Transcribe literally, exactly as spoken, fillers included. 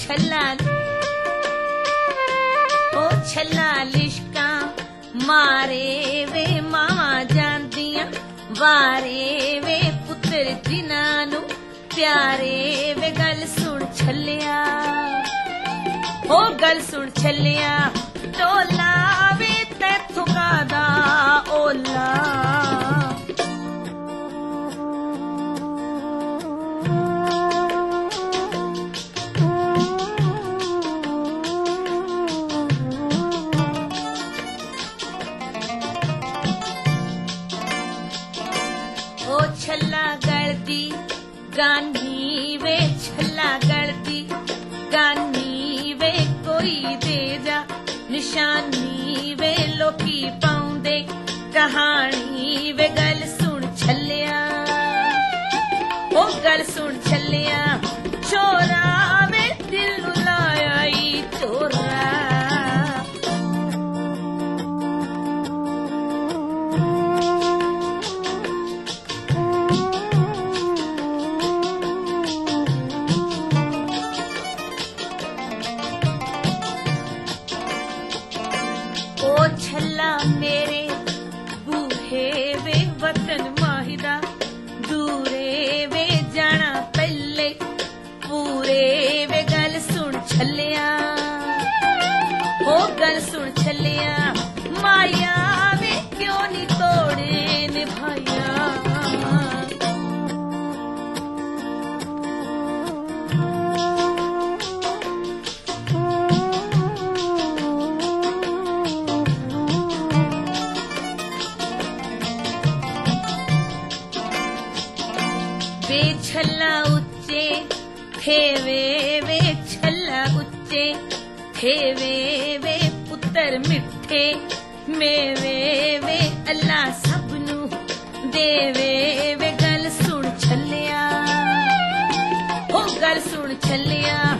छला ओ छला लिशका मारे वे मावा जानदियां वारे वे पुत्र जिन्हां नूं प्यारे वे गल सुन छलिया ओ गल सुन छलिया टोला वे तैथों कादा ओला ओ छला गलदी गानी वे छला गलदी गानी वे कोई दे जा निशानी वे लोकी पाउंदे कहानी वे गल सुन छलिया ओ गल सुन छलिया चोरा वे दिल नू लाया ई चोरा ओ छला मेरे बूहे वे वतन माहिदा दूरे वे जाना पहले पूरे वे गल सुन छलिया ओ गल सुन छलिया माया वे क्यों नी तोड़े निभाया वे छला उच्चे हेवे वे छला उच्चे हेवे वे पुत्र मिठे मेवे वे अल्लाह सबनू देवे वे गल सुन छलिया ओ गल सुन छलिया